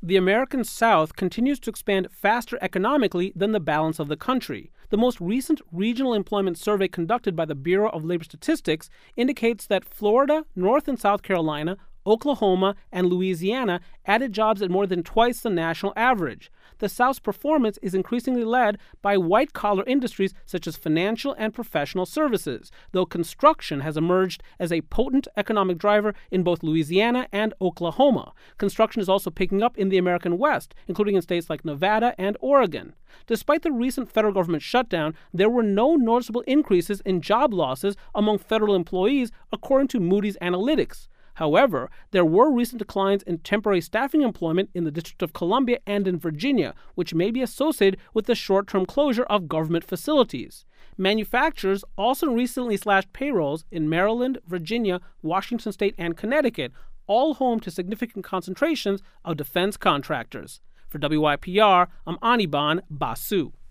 the American South continues to expand faster economically than the balance of the country. The most recent regional employment survey conducted by the Bureau of Labor Statistics indicates that Florida, North and South Carolina, Oklahoma, and Louisiana added jobs at more than twice the national average. The South's performance is increasingly led by white-collar industries such as financial and professional services, though construction has emerged as a potent economic driver in both Louisiana and Oklahoma. Construction is also picking up in the American West, including in states like Nevada and Oregon. Despite the recent federal government shutdown, there were no noticeable increases in job losses among federal employees, according to Moody's Analytics. However, there were recent declines in temporary staffing employment in the District of Columbia and in Virginia, which may be associated with the short-term closure of government facilities. Manufacturers also recently slashed payrolls in Maryland, Virginia, Washington State, and Connecticut, all home to significant concentrations of defense contractors. For WYPR, I'm Anirban Basu.